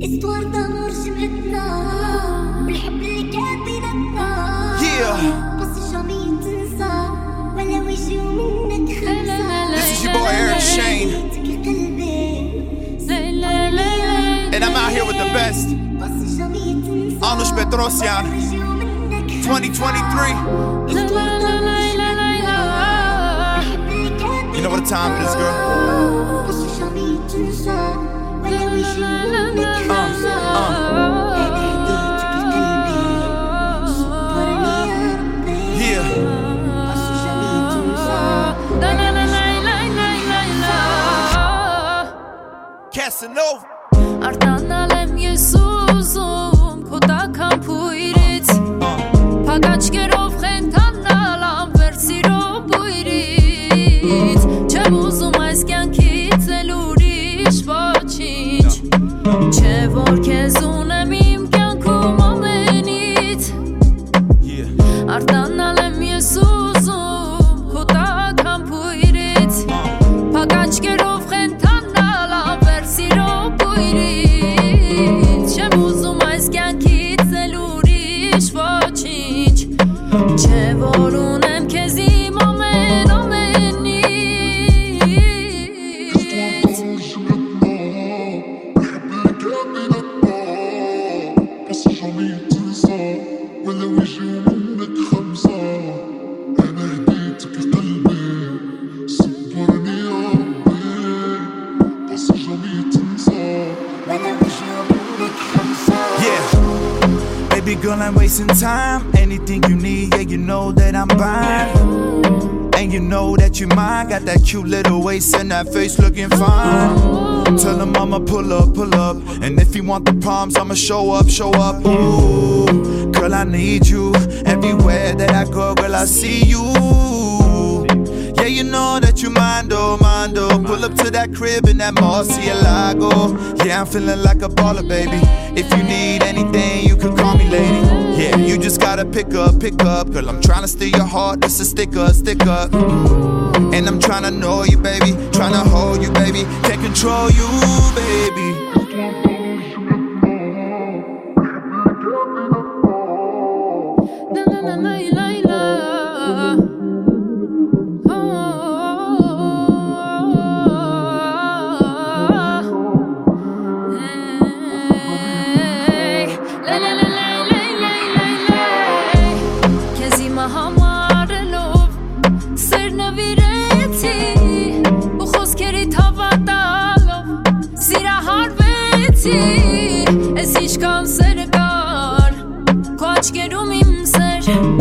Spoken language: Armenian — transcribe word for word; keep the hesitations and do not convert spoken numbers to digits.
استوار دمر جمعتنا بالحب اللي كان بيناتنا بس جامي تنسى ولا ويجيو منك خمسة. This is your boy Eric Shane, and I'm out here with the best, Anush Petrosyan, twenty twenty-three. You know what time it is, girl? Uh, uh. Yeah. Casanova. Արտանալեմ ես ուզում քո տական փույրից Փակաչկերով խենթանալ անվերջ սիրո բույրից Չեմ ուզում այս կյանքից էլ ուրիշ ոչինչ Չէ որ քեզ ունեմ իմ կյանքում ամենից Արտանալեմ ես ուզում քո տական փույրից Փակաչկերով խենթանալ անվերջ սիրո բույրից Չեմ ուզում այս կյանքից էլ ուրիշ ոչինչ Չէ որ ունեմ քեզ իմ ամեն ամենից Baby girl, I'm wasting time. Anything you need, yeah, you know that I'm buying. And you know that you're mine. Got that cute little waist and that face looking fine. Tell him I'ma pull up, pull up. And if you want the palms, I'ma show up, show up. Ooh, girl, I need you. Everywhere that I go, girl, I see you. Yeah, you know that you mind, oh, mind, oh. Pull up to that crib in that Murcielago. Yeah, I'm feeling like a baller, baby. If you need anything, you can call me, lady. Yeah, you just gotta pick up, pick up. Girl, I'm tryna steal your heart, that's a sticker, sticker. And I'm tryna know you, baby. Tryna hold you, baby. Can't control you, baby. Ես իշքան սեր կար, քո աչքերում իմ սեր